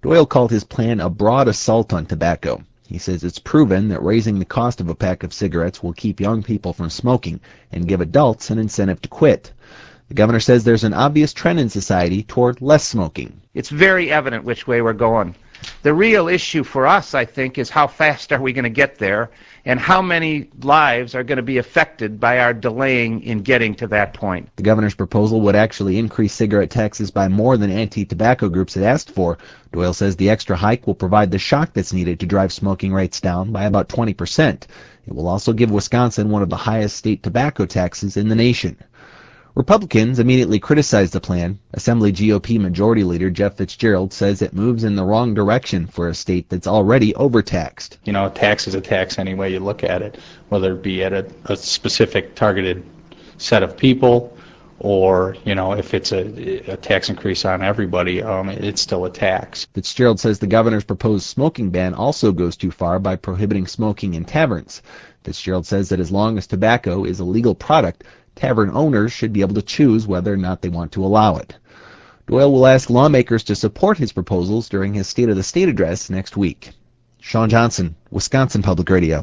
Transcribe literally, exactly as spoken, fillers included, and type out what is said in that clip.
Doyle called his plan a broad assault on tobacco. He says it's proven that raising the cost of a pack of cigarettes will keep young people from smoking and give adults an incentive to quit. The governor says there's an obvious trend in society toward less smoking. It's very evident which way we're going. The real issue for us, I think, is how fast are we going to get there, and how many lives are going to be affected by our delaying in getting to that point. The governor's proposal would actually increase cigarette taxes by more than anti-tobacco groups had asked for. Doyle says the extra hike will provide the shock that's needed to drive smoking rates down by about twenty percent. It will also give Wisconsin one of the highest state tobacco taxes in the nation. Republicans immediately criticized the plan. Assembly G O P Majority Leader Jeff Fitzgerald says it moves in the wrong direction for a state that's already overtaxed. You know, a tax is a tax any way you look at it, whether it be at a, a specific targeted set of people or, you know, if it's a, a tax increase on everybody, um, it's still a tax. Fitzgerald says the governor's proposed smoking ban also goes too far by prohibiting smoking in taverns. Fitzgerald says that as long as tobacco is a legal product, tavern owners should be able to choose whether or not they want to allow it. Doyle will ask lawmakers to support his proposals during his State of the State address next week. Sean Johnson, Wisconsin Public Radio.